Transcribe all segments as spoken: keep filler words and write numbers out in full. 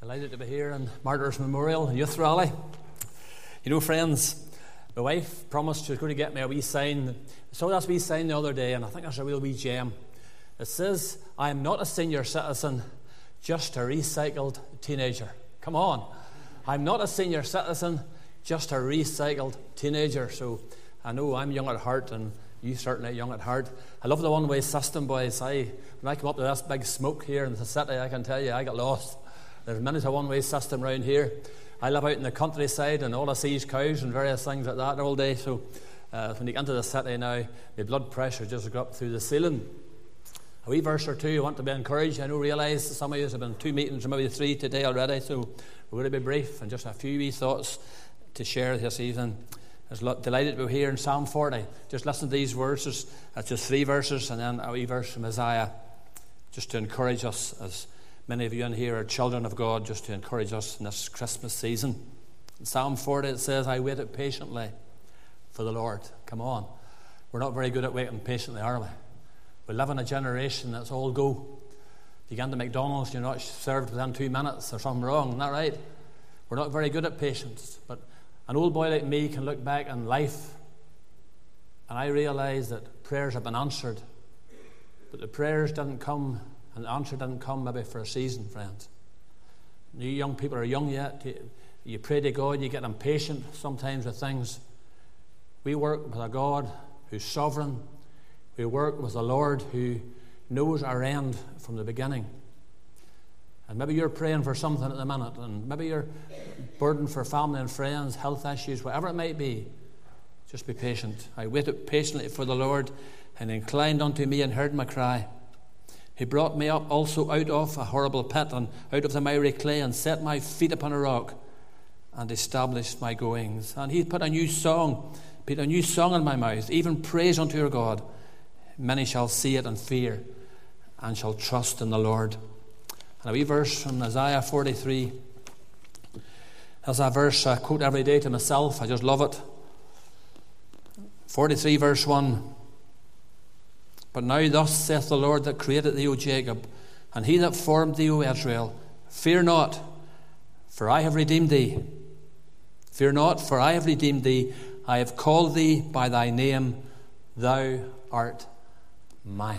Delighted to be here in Martyrs Memorial Youth Rally. You know, friends, my wife promised she was going to get me a wee sign. I saw that wee sign the other day, and I think that's a real wee gem. It says, "I am not a senior citizen, just a recycled teenager." Come on. I'm not a senior citizen, just a recycled teenager. So I know I'm young at heart, and you certainly are young at heart. I love the one-way system, boys. I, when I come up to this big smoke here in the city, I can tell you, I got lost. There's many a one-way system around here. I live out in the countryside, and all I see is cows and various things like that all day. So uh, when you get into the city now, the blood pressure just goes up through the ceiling. A wee verse or two I want to be encouraged. I know, realise some of you have been two meetings or maybe three today already, so we're going to be brief and just a few wee thoughts to share this evening. I was delighted to be here in Psalm forty. Just listen to these verses. That's just three verses and then a wee verse from Isaiah, just to encourage us, as many of you in here are children of God, just to encourage us in this Christmas season. In Psalm forty it says, "I waited patiently for the Lord." Come on. We're not very good at waiting patiently, are we? We live in a generation that's all go. If you get into McDonald's, you're not served within two minutes. There's something wrong, isn't that right? We're not very good at patience. But an old boy like me can look back in life, and I realise that prayers have been answered. But the prayers didn't come, and the answer didn't come maybe for a season, friends. You young people are young yet. You, you pray to God, you get impatient sometimes with things. We work with a God who's sovereign. We work with a Lord who knows our end from the beginning. And maybe you're praying for something at the minute, and maybe you're burdened for family and friends, health issues, whatever it might be. Just be patient. "I waited patiently for the Lord, and inclined unto me and heard my cry. He brought me up also out of a horrible pit, and out of the miry clay, and set my feet upon a rock, and established my goings. And he put a new song, put a new song in my mouth, even praise unto your God. Many shall see it and fear, and shall trust in the Lord." And a wee verse from Isaiah forty-three. That's a verse I quote every day to myself. I just love it. forty-three verse one. "But now thus saith the Lord that created thee, O Jacob, and he that formed thee, O Israel, fear not, for I have redeemed thee. Fear not, for I have redeemed thee. I have called thee by thy name. Thou art mine."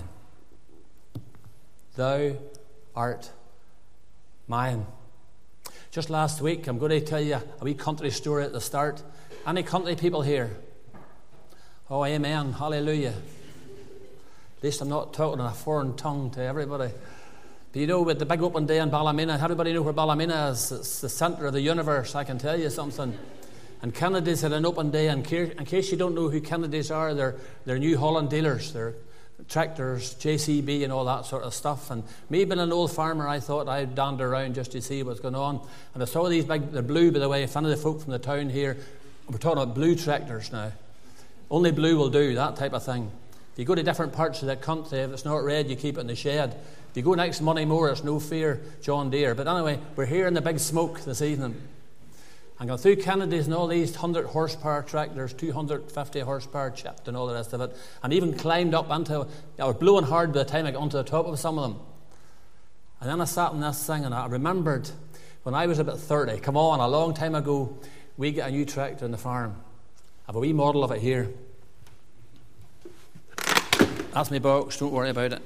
Thou art mine. Just last week, I'm going to tell you a wee country story at the start. Any country people here? Oh, amen. Hallelujah. At least I'm not talking in a foreign tongue to everybody. But you know, with the big open day in Ballymena, everybody know where Ballymena is. It's the centre of the universe, I can tell you something. And Kennedy's had an open day. And in case you don't know who Kennedy's are, they're, they're New Holland dealers. They're tractors, J C B and all that sort of stuff. And me being an old farmer, I thought I'd dander around just to see what's going on. And I saw these big, they're blue, by the way. If any of the folk from the town here, we're talking about blue tractors now. Only blue will do, that type of thing. If you go to different parts of the country, if it's not red, you keep it in the shed. If you go next Moneymore, it's no fear, John Deere. But anyway, we're here in the big smoke this evening. And going through Kennedy's and all these one hundred horsepower tractors, two hundred fifty horsepower chipped and all the rest of it. And even climbed up into, I was blowing hard by the time I got onto the top of some of them. And then I sat in this thing and I remembered when I was about thirty, come on, a long time ago, we got a new tractor in the farm. I have a wee model of it here. That's my box, don't worry about it.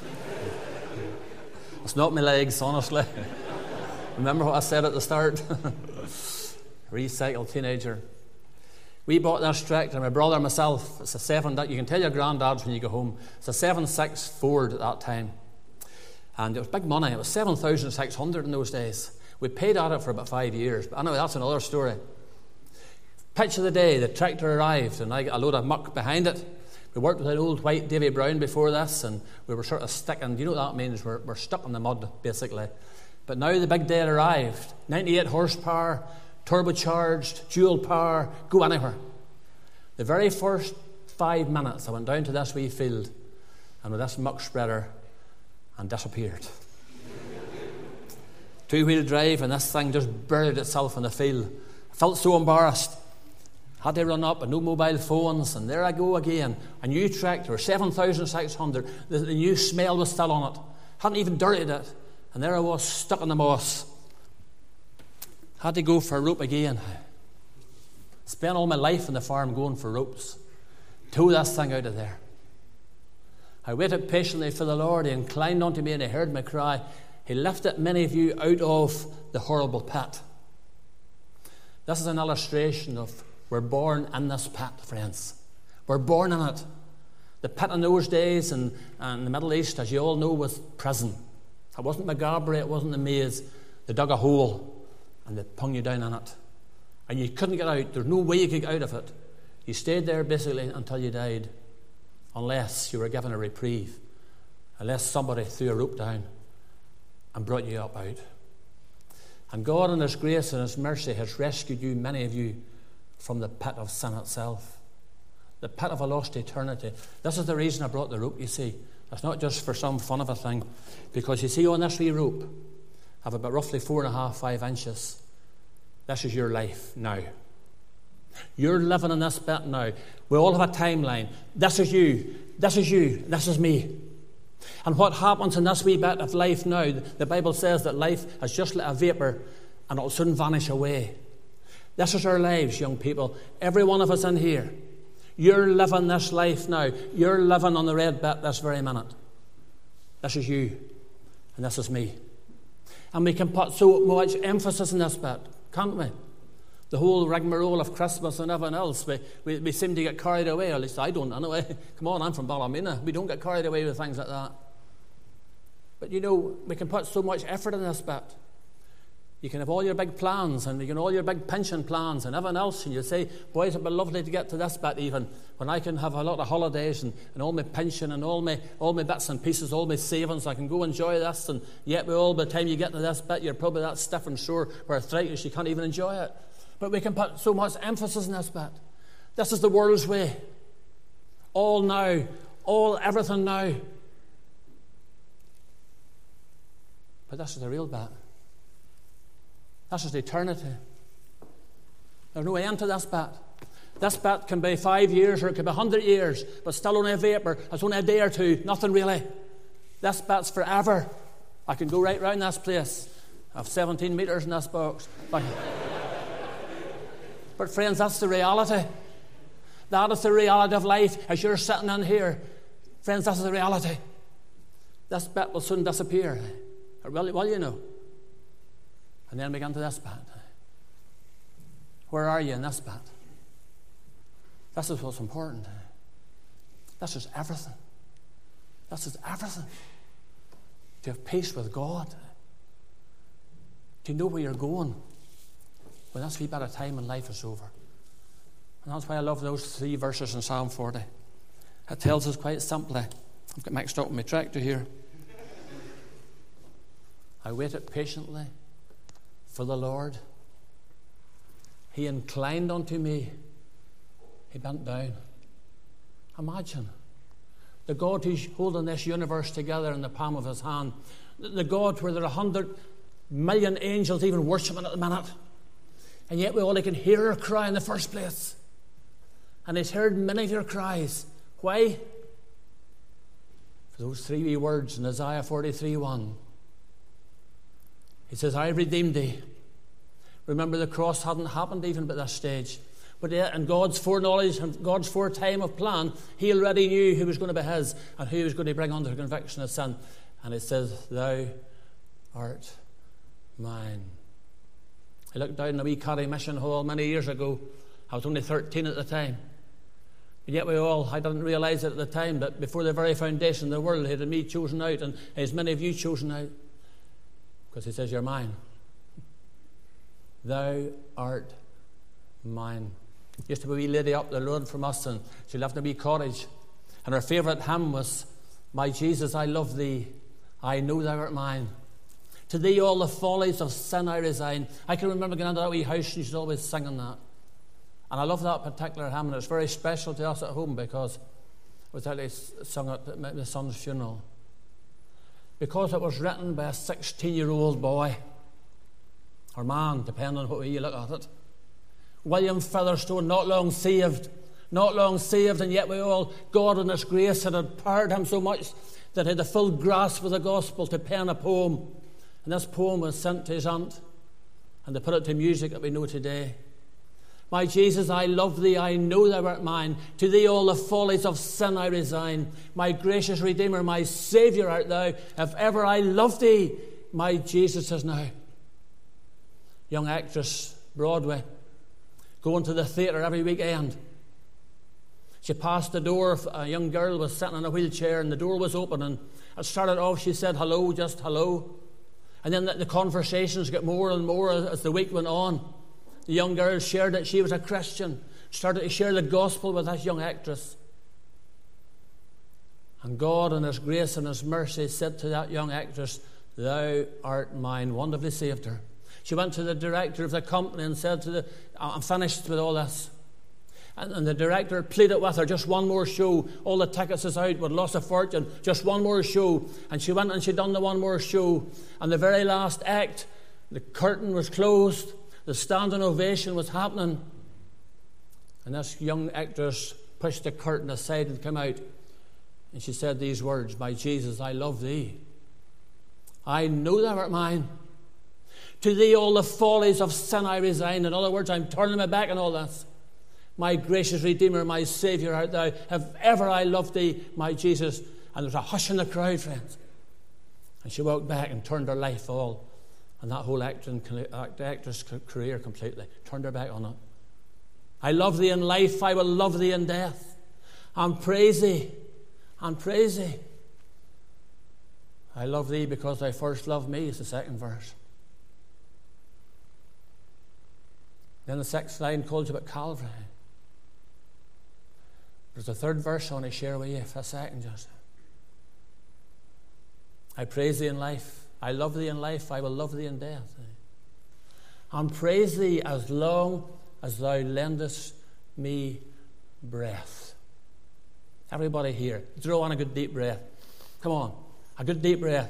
It's not my legs, honestly. Remember what I said at the start? Recycled teenager. We bought this tractor, my brother and myself. It's a seven, you can tell your granddads when you go home. It's a seven six Ford at that time. And it was big money. It was seven thousand six hundred in those days. We paid at it for about five years. But anyway, that's another story. Pitch of the day, the tractor arrived, and I got a load of muck behind it. We worked with an old white Davy Brown before this, and we were sort of sticking. You know what that means? We're, we're stuck in the mud, basically. But now the big day had arrived. ninety-eight horsepower, turbocharged, dual power, go anywhere. The very first five minutes, I went down to this wee field, and with this muck spreader, and disappeared. Two-wheel drive, and this thing just buried itself in the field. I felt so embarrassed. Had to run up, and no mobile phones, and there I go again. A new tractor, seven thousand six hundred. The, the new smell was still on it. Hadn't even dirtied it. And there I was, stuck in the moss. Had to go for a rope again. Spent all my life on the farm going for ropes. Tow this thing out of there. I waited patiently for the Lord. He inclined unto me and he heard my cry. He lifted many of you out of the horrible pit. This is an illustration of we're born in this pit, friends. We're born in it. The pit in those days in, in the Middle East, as you all know, was prison. It wasn't Magabri, it wasn't the maze. They dug a hole and they hung you down in it. And you couldn't get out. There's no way you could get out of it. You stayed there basically until you died, unless you were given a reprieve, unless somebody threw a rope down and brought you up out. And God in His grace and His mercy has rescued you, many of you, from the pit of sin itself, the pit of a lost eternity. This is the reason I brought the rope, you see. It's not just for some fun of a thing, because you see on this wee rope, I have about roughly four and a half, five inches. This is your life now. You're living in this bit now. We all have a timeline. This is you. This is you. This is me. And what happens in this wee bit of life now, the Bible says that life is just like a vapour and it'll soon vanish away. This is our lives, young people. Every one of us in here. You're living this life now. You're living on the red bit this very minute. This is you. And this is me. And we can put so much emphasis in this bit, can't we? The whole rigmarole of Christmas and everything else, we, we, we seem to get carried away, or at least I don't anyway. Come on, I'm from Ballymena. We don't get carried away with things like that. But you know, we can put so much effort in this bit. You can have all your big plans, and you can have all your big pension plans and everything else, and you say, boys, it'd be lovely to get to this bit even, when I can have a lot of holidays and, and all my pension and all my all my bits and pieces, all my savings, I can go enjoy this, and yet we all, by the time you get to this bit, you're probably that stiff and sore with arthritis, you can't even enjoy it. But we can put so much emphasis in this bit. This is the world's way. All now. All, everything now. But this is the real bit. This is eternity. There's no end to this bit. This bit can be five years or it could be a hundred years, but still only a vapour. It's only a day or two. Nothing really. This bit's forever. I can go right round this place. I have seventeen metres in this box. But But friends, that's the reality. That is the reality of life as you're sitting in here. Friends, that's the reality. This bit will soon disappear. Or will, will you know? And then we get into this bit. Where are you in this bit? This is what's important. This is everything. This is everything. To have peace with God. To know where you're going when this wee bit of time in life is over. And that's why I love those three verses in Psalm forty. It tells us quite simply. I've got mixed up with my tractor here. I waited patiently for the Lord. He inclined unto me. He bent down. Imagine the God who's holding this universe together in the palm of His hand. The God where there are a hundred million angels even worshipping at the minute. And yet we only can hear her cry in the first place. And He's heard many of your cries. Why? For those three wee words in Isaiah forty-three one. He says, I redeemed thee. Remember, the cross hadn't happened even at this stage. But yet, in God's foreknowledge and God's foretime of plan, He already knew who was going to be His and who He was going to bring under conviction of sin. And He says, thou art mine. I looked down in a wee Carry mission hall many years ago. I was only thirteen at the time. But yet we all, I didn't realise it at the time, that before the very foundation of the world, He had me chosen out, and as many of you chosen out. Because He says, you're mine. Thou art mine. Used to be a wee lady up the road from us, and she lived in a wee cottage. And her favourite hymn was, my Jesus, I love Thee. I know Thou art mine. To Thee all the follies of sin I resign. I can remember going into that wee house and she's always singing that. And I love that particular hymn, and it's very special to us at home because it was actually sung at my son's funeral. Because it was written by a sixteen-year-old boy, or man, depending on what way you look at it. William Featherstone, not long saved, not long saved, and yet we all, God in His grace had empowered him so much that he had a full grasp of the gospel to pen a poem. And this poem was sent to his aunt. And they put it to music that we know today. My Jesus, I love thee, I know thou art mine. To thee all the follies of sin I resign. My gracious Redeemer, my Saviour art thou. If ever I loved thee, my Jesus is now. Young actress, Broadway, going to the theatre every weekend. She passed the door. A young girl was sitting in a wheelchair and the door was open, and it started off, she said hello, just hello. And then the, the conversations got more and more as, as the week went on. The young girl shared that she was a Christian, started to share the gospel with this young actress. And God in His grace and His mercy said to that young actress, thou art mine. Wonderfully saved her. She went to the director of the company and said to the, I'm finished with all this. And, and the director pleaded with her, just one more show. All the tickets is out, we'd lost a fortune. Just one more show. And she went and she done the one more show. And the very last act, the curtain was closed. The standing ovation was happening. And this young actress pushed the curtain aside and came out. And she said these words, my Jesus, I love thee. I know thou art mine. To thee all the follies of sin I resign. In other words, I'm turning my back on all this. My gracious Redeemer, my Saviour art thou. If ever I loved thee, my Jesus. And there was a hush in the crowd, friends. And she walked back and turned her life all. And that whole acting, actress career completely. Turned her back on it. I love thee in life, I will love thee in death. And praise thee. And praise thee. I love thee because thou first loved me is the second verse. Then the sixth line calls about Calvary. There's a third verse I want to share with you for a second just. I praise thee in life. I love thee in life. I will love thee in death. And praise thee as long as thou lendest me breath. Everybody here, draw on a good deep breath. Come on, a good deep breath.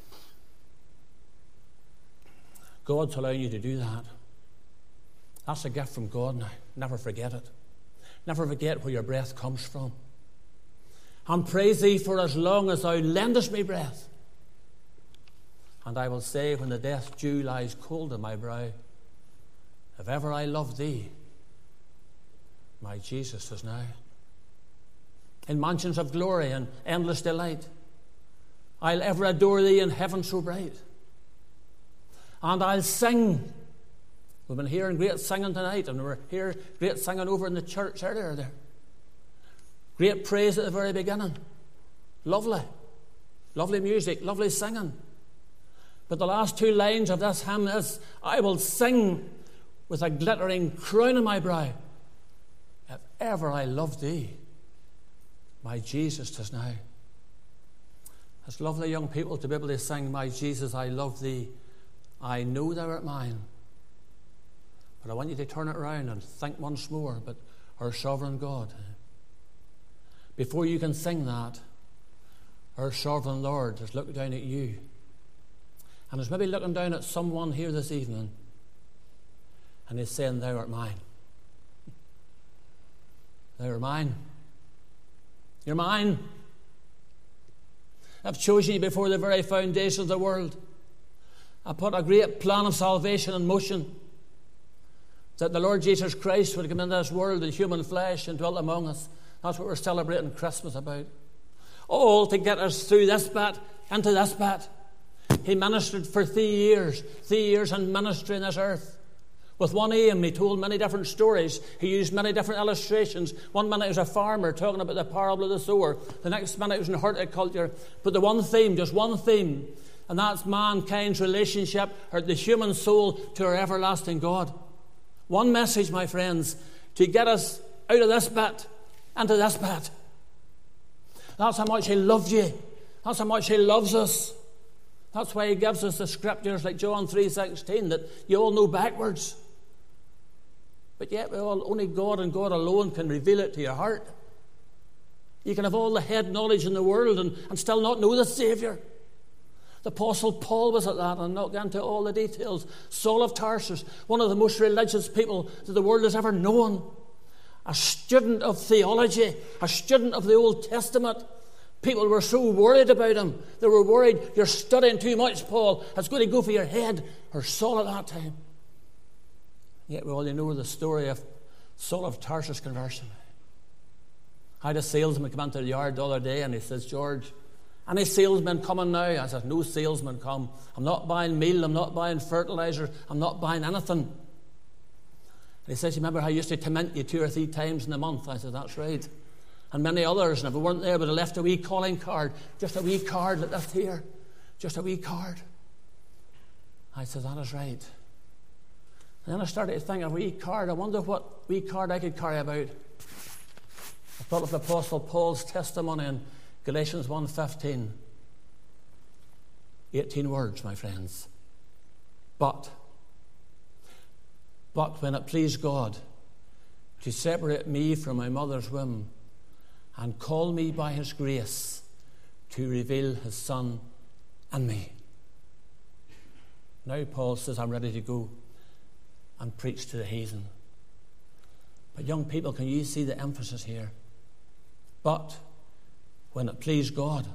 God's allowing you to do that. That's a gift from God now. Never forget it. Never forget where your breath comes from. And praise thee for as long as thou lendest me breath. And I will say when the death dew lies cold on my brow, if ever I love thee, my Jesus is now. In mansions of glory and endless delight, I'll ever adore thee in heaven so bright. And I'll sing. We've been hearing great singing tonight, and we were hearing great singing over in the church earlier there. Great praise at the very beginning. Lovely. Lovely music, lovely singing. But the last two lines of this hymn is, I will sing with a glittering crown on my brow. If ever I love thee, my Jesus 'tis now. It's lovely, young people, to be able to sing, my Jesus, I love thee. I know thou art mine. But I want you to turn it around and think once more about our sovereign God. Before you can sing that, our sovereign Lord has looked down at you and is maybe looking down at someone here this evening, and he's saying, thou art mine. Thou art mine. You're mine. I've chosen you before the very foundation of the world. I put a great plan of salvation in motion, that the Lord Jesus Christ would come into this world in human flesh and dwell among us. That's what we're celebrating Christmas about. All to get us through this bit, into this bit. He ministered for three years, three years in ministry on this earth. With one aim, he told many different stories. He used many different illustrations. One minute he was a farmer talking about the parable of the sower. The next minute he was in horticulture. But the one theme, just one theme, and that's mankind's relationship, or the human soul, to our everlasting God. One message, my friends, to get us out of this bit, into this bit. That's how much he loved you. That's how much he loves us. That's why he gives us the scriptures like John three sixteen that you all know backwards. But yet we all, only God and God alone can reveal it to your heart. You can have all the head knowledge in the world and, and still not know the Saviour. The Apostle Paul was at that, and not get into all the details. Saul of Tarsus, one of the most religious people that the world has ever known. A student of theology, a student of the Old Testament. People were so worried about him. They were worried, you're studying too much, Paul. It's going to go for your head. Or Saul at that time. Yet we all know the story of Saul of Tarsus' conversion. I had a salesman come into the yard the other day and he says, George, any salesmen coming now? I said, no salesman come. I'm not buying meal, I'm not buying fertilizer, I'm not buying anything. And he says, you remember how I used to torment you two or three times in a month? I said, that's right. And many others, and if we weren't there, we'd have left a wee calling card, just a wee card that left here, just a wee card. I said, that is right. And then I started to think, a wee card, I wonder what wee card I could carry about. I thought of the Apostle Paul's testimony in Galatians one fifteen. eighteen words, my friends. But, but when it pleased God to separate me from my mother's womb and call me by his grace to reveal his Son in me. Now Paul says, I'm ready to go and preach to the heathen. But young people, can you see the emphasis here? But when it pleased God.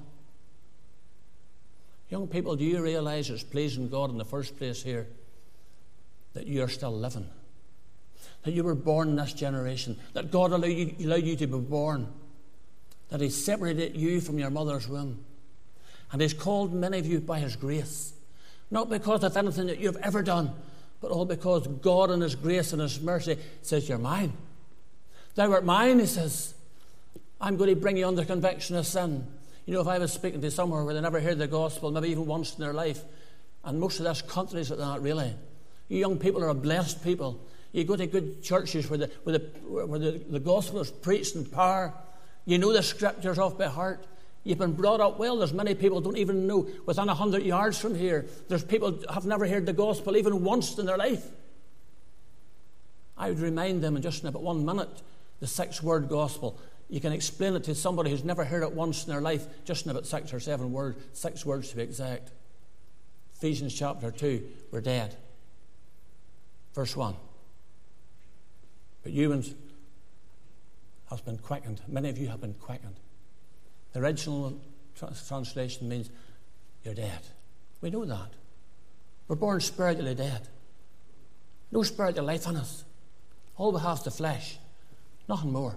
Young people, do you realize it's pleasing God in the first place here that you are still living? That you were born in this generation? That God allowed you, allowed you to be born? That he separated you from your mother's womb? And he's called many of you by his grace. Not because of anything that you've ever done, but all because God in his grace and his mercy says, you're mine. Thou art mine, he says. I'm going to bring you under conviction of sin. You know, if I was speaking to somewhere where they never heard the gospel, maybe even once in their life, and most of this countries like that, really. You young people are a blessed people. You go to good churches where the, where the, where the, the gospel is preached in power. You know the scriptures off by heart. You've been brought up well. There's many people don't even know. Within a hundred yards from here, there's people who have never heard the gospel even once in their life. I would remind them in just in about one minute, the six-word gospel. You can explain it to somebody who's never heard it once in their life, just in about six or seven words, six words to be exact. Ephesians chapter two, we're dead. Verse one. But you have been quickened. Many of you have been quickened. The original translation means you're dead. We know that. We're born spiritually dead. No spiritual life in us. All we have is the flesh. Nothing more.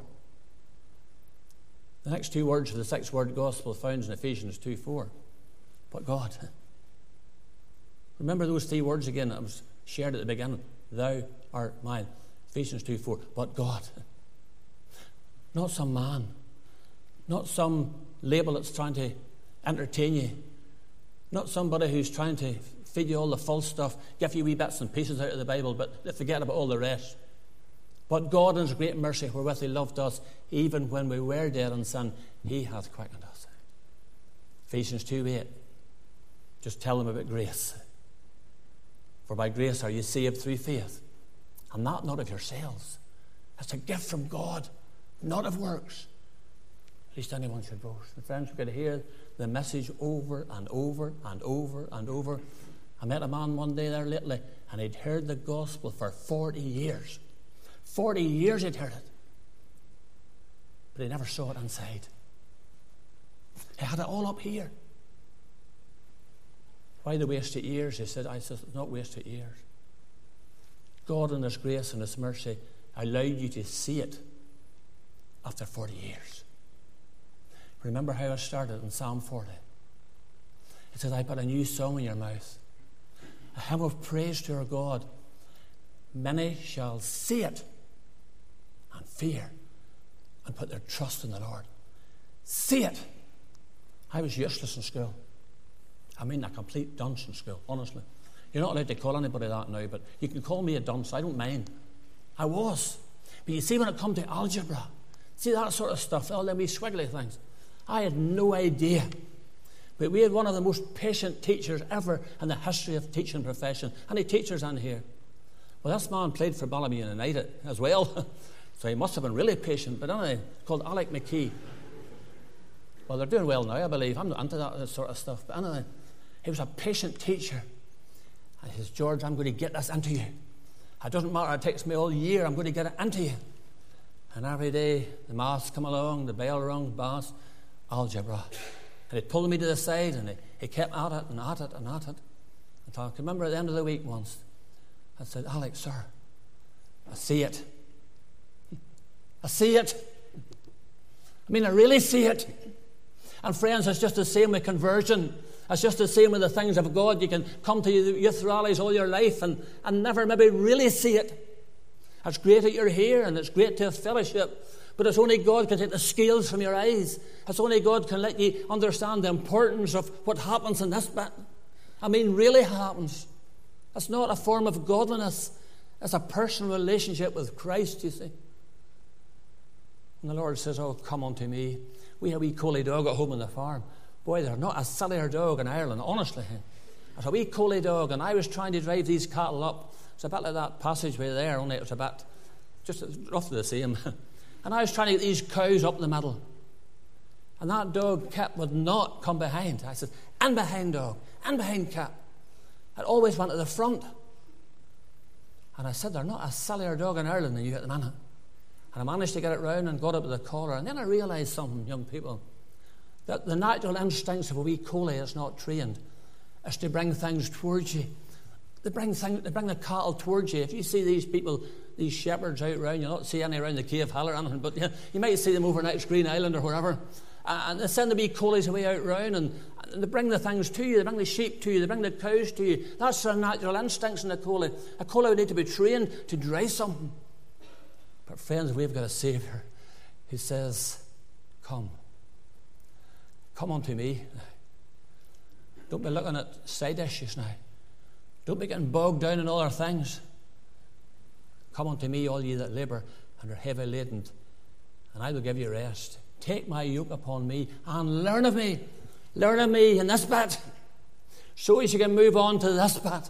The next two words of the six-word gospel found in Ephesians two four. But God. Remember those three words again that was shared at the beginning. Thou art mine. Ephesians two four. But God. Not some man. Not some label that's trying to entertain you. Not somebody who's trying to feed you all the false stuff, give you wee bits and pieces out of the Bible, but forget about all the rest. But God in his great mercy, wherewith he loved us, even when we were dead in sin, he hath quickened us. Ephesians two eight. Just tell them about grace. For by grace are you saved through faith, and that not of yourselves. It's a gift from God, not of works, least anyone should boast. And friends, we've got to hear the message over and over and over and over. I met a man one day there lately, and he'd heard the gospel for forty years. Forty years he'd heard it. But he never saw it inside. He had it all up here. Why the wasted years? He said, I said, it's not wasted years. God in his grace and his mercy allowed you to see it after forty years. Remember how I started in Psalm forty. It says, I put a new song in your mouth, a hymn of praise to our God. Many shall see it and fear and put their trust in the Lord. See it. I was useless in school. I mean, a complete dunce in school, honestly. You're not allowed to call anybody that now, but you can call me a dunce. I don't mind. I was. But you see, when it comes to algebra, see that sort of stuff, all them wee squiggly things, I had no idea. But we had one of the most patient teachers ever in the history of the teaching profession. Any teachers in here? Well, this man played for Ballymena United as well. So he must have been really patient. But anyway, called Alec McKee. Well, they're doing well now, I believe. I'm not into that sort of stuff. But anyway, he was a patient teacher. And he says, George, I'm going to get this into you. It doesn't matter, it takes me all year, I'm going to get it into you. And every day, the maths come along, the bell rung, maths, algebra. And he pulled me to the side, and he, he kept at it and at it and at it. Until I can remember at the end of the week once, I said, Alex, sir, I see it. I see it. I mean, I really see it. And friends, it's just the same with conversion. It's just the same with the things of God. You can come to youth rallies all your life and, and never maybe really see it. It's great that you're here and it's great to have fellowship. But it's only God can take the scales from your eyes. It's only God can let you understand the importance of what happens in this bit. I mean, really happens. It's not a form of godliness. It's a personal relationship with Christ, you see. And the Lord says, oh, come unto me. We have a wee collie dog at home on the farm. Boy, they're not a sillier dog in Ireland, honestly. It's a wee collie dog, and I was trying to drive these cattle up. It's a bit like that passageway there, only it was a bit, just roughly the same. And I was trying to get these cows up the middle. And that dog, Kip, would not come behind. I said, and behind, dog, and behind, Kip. It always went to the front. And I said, they're not a sillier dog in Ireland than you at the minute. And I managed to get it round and got up to the collar. And then I realised something, young people, that the natural instincts of a wee collie that's not trained is to bring things towards you. They bring, things, they bring the cattle towards you. If you see these people, these shepherds out round, you'll not see any around the Cave Hill or anything, but you, you might see them over next Green Island or wherever. And they send the wee collies away out round, and, and they bring the things to you. They bring the sheep to you. They bring the cows to you. That's their natural instincts in a collie. A collie would need to be trained to drive something. But friends, we've got a Saviour who says, come. Come unto me. Don't be looking at side issues now. Don't be getting bogged down in other things. Come unto me, all ye that labour and are heavy laden, and I will give you rest. Take my yoke upon me and learn of me. Learn of me in this bit, so as you can move on to this bit.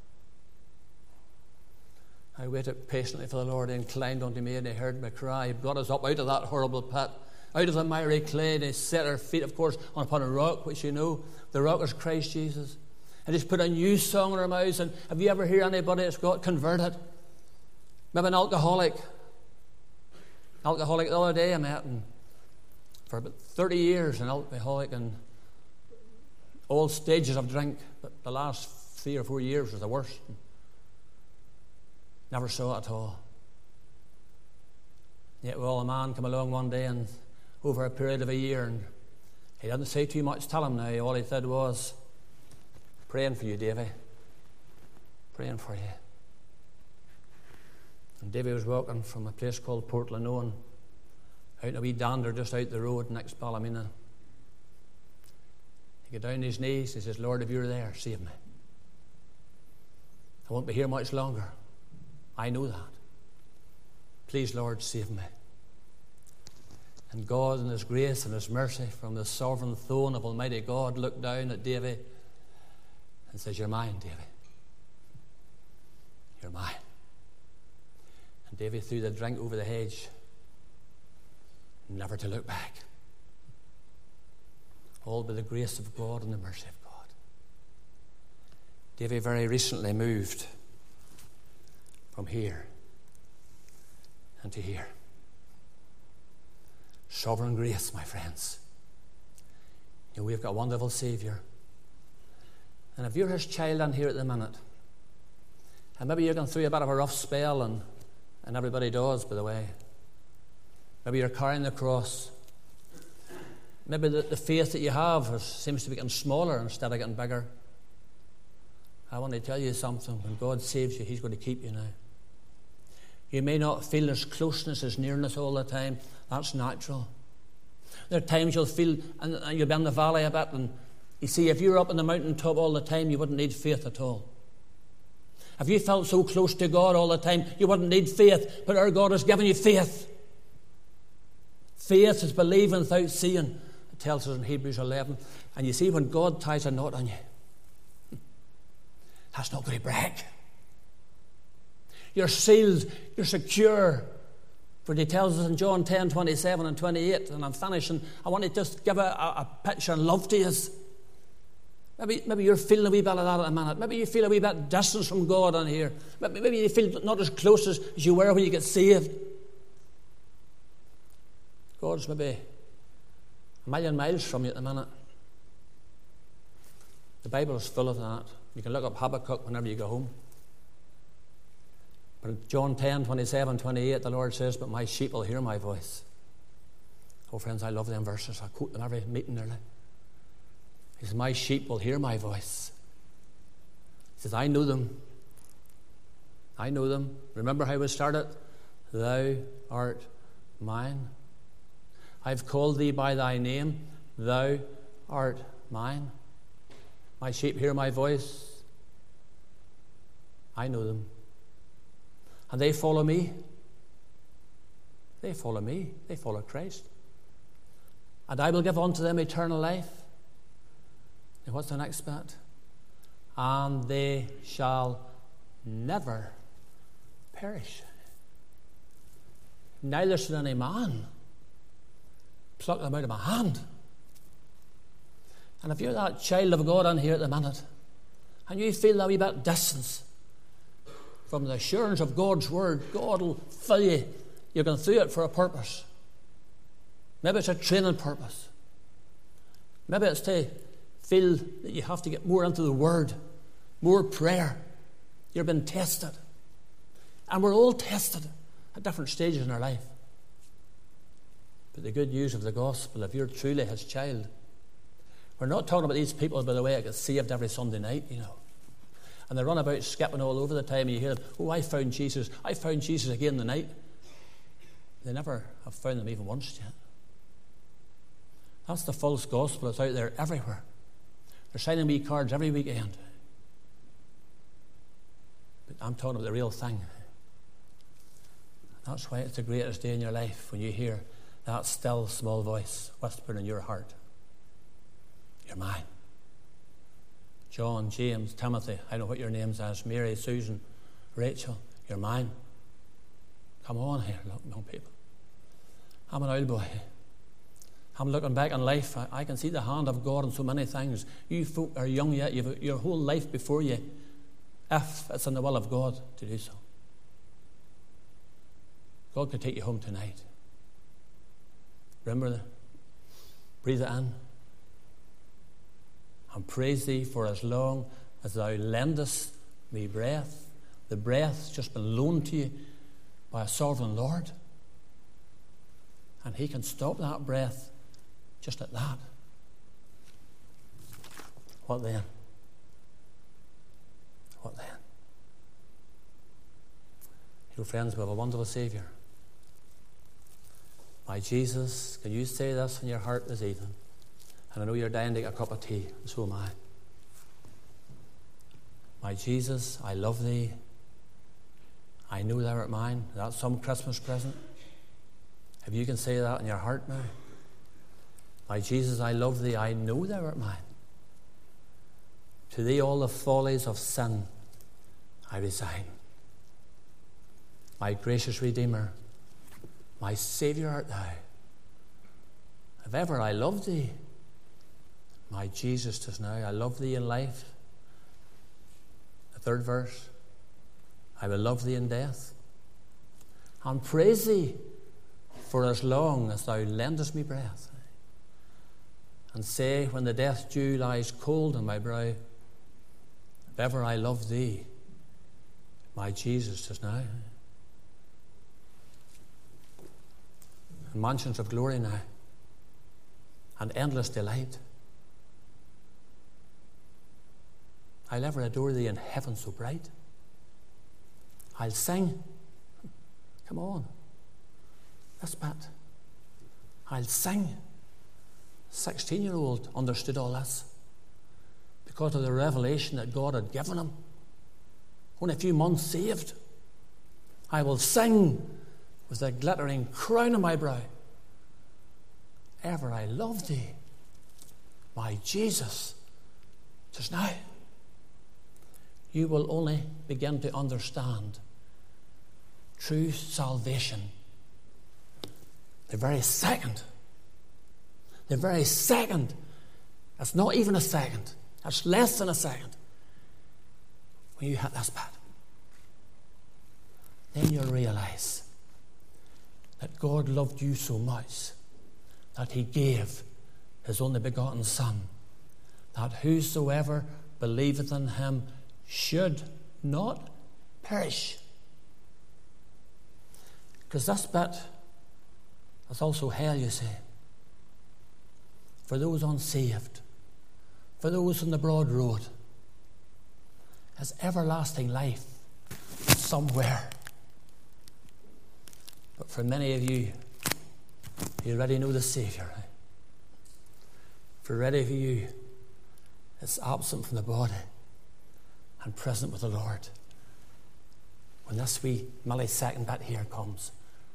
I waited patiently for the Lord. He inclined unto me, and he heard my cry. He brought us up out of that horrible pit, out of the miry clay, and he set our feet, of course, upon a rock, which you know. The rock is Christ Jesus. And he's put a new song in our mouths. And have you ever heard anybody that's got converted? Maybe an alcoholic. Alcoholic the other day I met, and for about thirty years, an alcoholic in all stages of drink. But the last three or four years was the worst. Never saw it at all. Yet, well, a man came along one day, and over a period of a year, and he didn't say too much, tell him now. All he said was, praying for you, Davy. Praying for you. And Davy was walking from a place called Portlanoan, out in a wee dander just out the road next Ballymena. He got down on his knees. He says, Lord, if you're there, save me. I won't be here much longer. I know that. Please, Lord, save me. And God, in his grace and his mercy, from the sovereign throne of Almighty God, looked down at Davy and says, you're mine, Davy. You're mine. And Davy threw the drink over the hedge, never to look back. All by the grace of God and the mercy of God. Davy very recently moved from here and to here. Sovereign grace, my friends. You know, we've got a wonderful Saviour. And if you're his child in here at the minute, and maybe you're going through a bit of a rough spell, and, and everybody does, by the way. Maybe you're carrying the cross. Maybe the, the faith that you have is, seems to be getting smaller instead of getting bigger. I want to tell you something. When God saves you, he's going to keep you now. You may not feel his closeness, his nearness all the time. That's natural. There are times you'll feel, and you'll be in the valley a bit, and you see, if you were up on the mountaintop all the time, you wouldn't need faith at all. If you felt so close to God all the time, you wouldn't need faith. But our God has given you faith. Faith is believing without seeing. It tells us in Hebrews eleven. And you see, when God ties a knot on you, that's not going to break. You're sealed. You're secure. For he tells us in John ten, twenty-seven and twenty-eight, and I'm finishing, I want to just give a, a, a picture and love to you. Maybe, maybe you're feeling a wee bit of that at the minute. Maybe you feel a wee bit distance from God on here. Maybe, maybe you feel not as close as, as you were when you get saved. God's maybe a million miles from you at the minute. The Bible is full of that. You can look up Habakkuk whenever you go home. But in John ten, twenty-seven, twenty-eight, the Lord says, but my sheep will hear my voice. Oh, friends, I love them verses. I quote them every meeting nearly. He says, my sheep will hear my voice. He says, I know them. I know them. Remember how we started? Thou art mine. I've called thee by thy name. Thou art mine. My sheep hear my voice. I know them. And they follow me. They follow me. They follow Christ. And I will give unto them eternal life. And what's the next bit? And they shall never perish. Neither should any man pluck them out of my hand. And if you're that child of God in here at the minute, and you feel that wee bit distance from the assurance of God's word, God will fill you. You're going through it for a purpose. Maybe it's a training purpose. Maybe it's to feel that you have to get more into the word, more prayer. You've been tested. And we're all tested at different stages in our life. But the good news of the gospel, if you're truly his child, we're not talking about these people, by the way, that get saved every Sunday night, you know. And they run about skipping all over the time, and you hear them, oh, I found Jesus. I found Jesus again in the night. They never have found them even once yet. That's the false gospel. It's out there everywhere. They're signing me cards every weekend. But I'm talking about the real thing. That's why it's the greatest day in your life, when you hear that still small voice whispering in your heart, you're mine. John, James, Timothy, I know what your names are, Mary, Susan, Rachel, you're mine. Come on here, look, young people. I'm an old boy. I'm looking back on life. I, I can see the hand of God in so many things. You folk are young yet. You have your whole life before you, if it's in the will of God to do so. God could take you home tonight. Remember, the, breathe it in. And praise thee for as long as thou lendest me breath. The breath's just been loaned to you by a sovereign Lord. And he can stop that breath just at that. What then? What then? You know, friends, we have a wonderful Saviour. My Jesus, can you say this in your heart this evening? And I know you're dying to get a cup of tea, and so am I. My Jesus, I love thee. I know thou art mine. That's some Christmas present. If you can say that in your heart now. My Jesus, I love thee. I know thou art mine. To thee all the follies of sin I resign. My gracious Redeemer, my Saviour art thou. If ever I loved thee, my Jesus, 'tis now. I love thee in life. The third verse. I will love thee in death. And praise thee for as long as thou lendest me breath. And say, when the death dew lies cold on my brow, if ever I love thee, my Jesus, 'tis now. And mansions of glory now, and endless delight. I'll ever adore thee in heaven so bright. I'll sing. Come on. This bit. I'll sing. Sixteen-year-old understood all this because of the revelation that God had given him. Only a few months saved. I will sing with a glittering crown on my brow. Ever I love thee, my Jesus, 'tis now. You will only begin to understand true salvation the very second. The very second. It's not even a second. It's less than a second. When you hit this bit, then you'll realize that God loved you so much that he gave his only begotten Son, that whosoever believeth in him should not perish, Because this bit is also hell, you see. For those unsaved, for those on the broad road, is everlasting life somewhere. But for many of you, you already know the Saviour. Eh? For many of you, it's absent from the body and present with the Lord. When this wee millisecond bit here comes,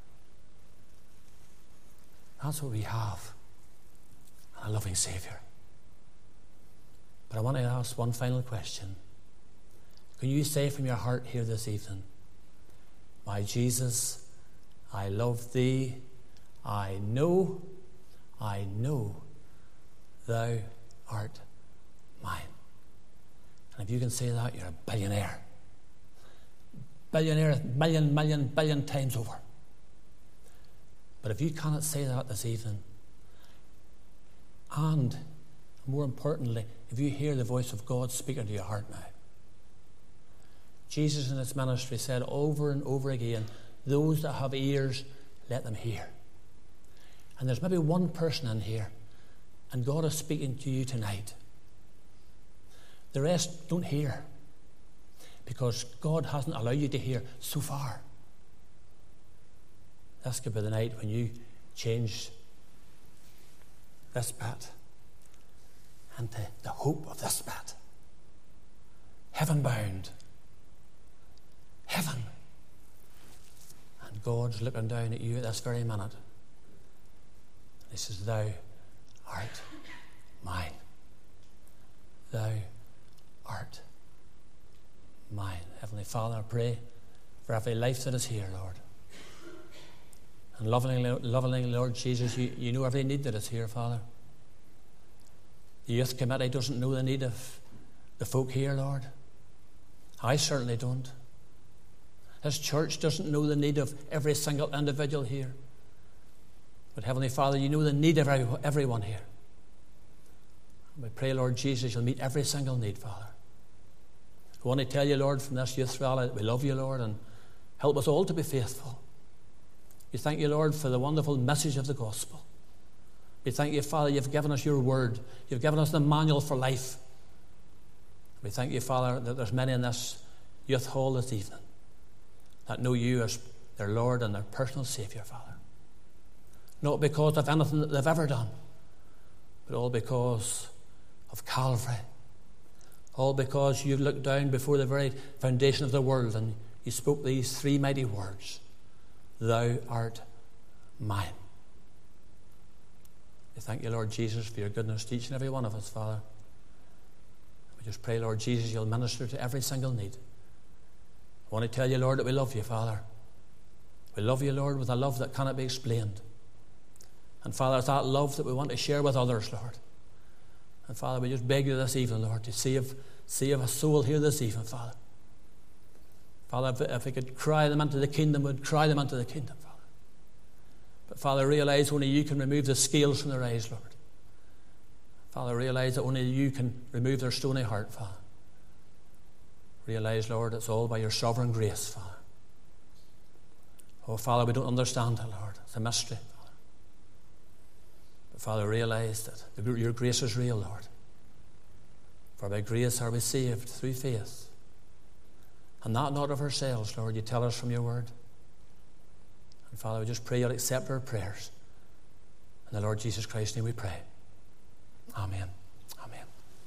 that's what we have, a loving Saviour. But I want to ask one final question. Can you say from your heart here this evening, my Jesus, I love thee, I know, I know thou art mine. And if you can say that, you're a billionaire. Billionaire, million, million, billion times over. But if you cannot say that this evening, and more importantly, if you hear the voice of God speaking to your heart now, Jesus in his ministry said over and over again, those that have ears, let them hear. And there's maybe one person in here, and God is speaking to you tonight. The rest don't hear, because God hasn't allowed you to hear so far. This could be the night when you change this bit into the hope of this bit. Heaven bound. Heaven. And God's looking down at you at this very minute. He says, thou art mine. Thou art mine. Heavenly Father, I pray for every life that is here, Lord. And lovingly, lovingly Lord Jesus, you, you know every need that is here, Father. The youth committee doesn't know the need of the folk here, Lord. I certainly don't. This church doesn't know the need of every single individual here. But Heavenly Father, you know the need of every, everyone here. And we pray, Lord Jesus, you'll meet every single need, Father. I want to tell you, Lord, from this youth rally that we love you, Lord, and help us all to be faithful. We thank you, Lord, for the wonderful message of the gospel. We thank you, Father, you've given us your word. You've given us the manual for life. We thank you, Father, that there's many in this youth hall this evening that know you as their Lord and their personal Saviour, Father. Not because of anything that they've ever done, but all because of Calvary. All because you looked down before the very foundation of the world and you spoke these three mighty words. Thou art mine. We thank you, Lord Jesus, for your goodness to each and every one of us, Father. We just pray, Lord Jesus, you'll minister to every single need. I want to tell you, Lord, that we love you, Father. We love you, Lord, with a love that cannot be explained. And Father, it's that love that we want to share with others, Lord. And Father, we just beg you this evening, Lord, to save, save a soul here this evening, Father. Father, if, if we could cry them into the kingdom, we'd cry them into the kingdom, Father. But Father, realize only you can remove the scales from their eyes, Lord. Father, realize that only you can remove their stony heart, Father. Realize, Lord, it's all by your sovereign grace, Father. Oh, Father, we don't understand it, Lord. It's a mystery, Father. But Father, realize that your grace is real, Lord. For by grace are we saved through faith. And that not of ourselves, Lord, you tell us from your word. And Father, we just pray you'll accept our prayers. In the Lord Jesus Christ's name we pray. Amen. Amen.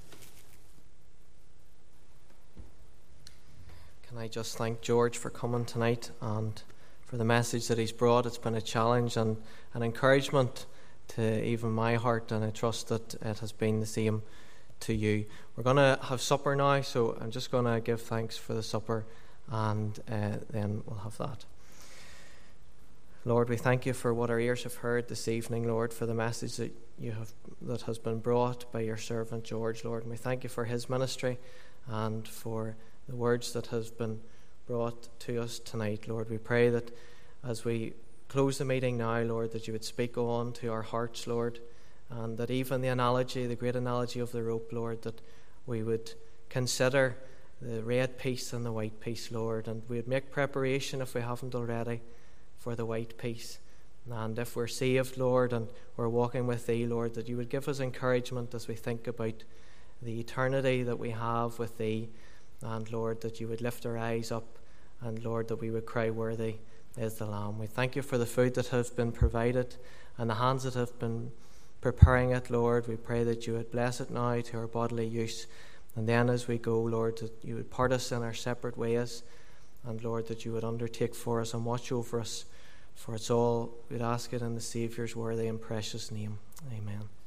Can I just thank George for coming tonight and for the message that he's brought. It's been a challenge and an encouragement to even my heart, and I trust that it has been the same to you. We're going to have supper now, so I'm just going to give thanks for the supper, and uh, then we'll have that. Lord, we thank you for what our ears have heard this evening, Lord, for the message that you have that has been brought by your servant George, Lord. And we thank you for his ministry and for the words that has been brought to us tonight, Lord. We pray that as we close the meeting now, Lord, that you would speak on to our hearts, Lord, and that even the analogy, the great analogy of the rope, Lord, that we would consider the red piece and the white piece, Lord, and we would make preparation if we haven't already for the white peace. And if we're saved, Lord, and we're walking with Thee, Lord, that You would give us encouragement as we think about the eternity that we have with Thee. And, Lord, that You would lift our eyes up, and, Lord, that we would cry, worthy is the Lamb. We thank You for the food that has been provided and the hands that have been preparing it, Lord. We pray that You would bless it now to our bodily use. And then as we go, Lord, that You would part us in our separate ways. And, Lord, that You would undertake for us and watch over us. For it's all, we'd ask it in the Saviour's worthy and precious name. Amen.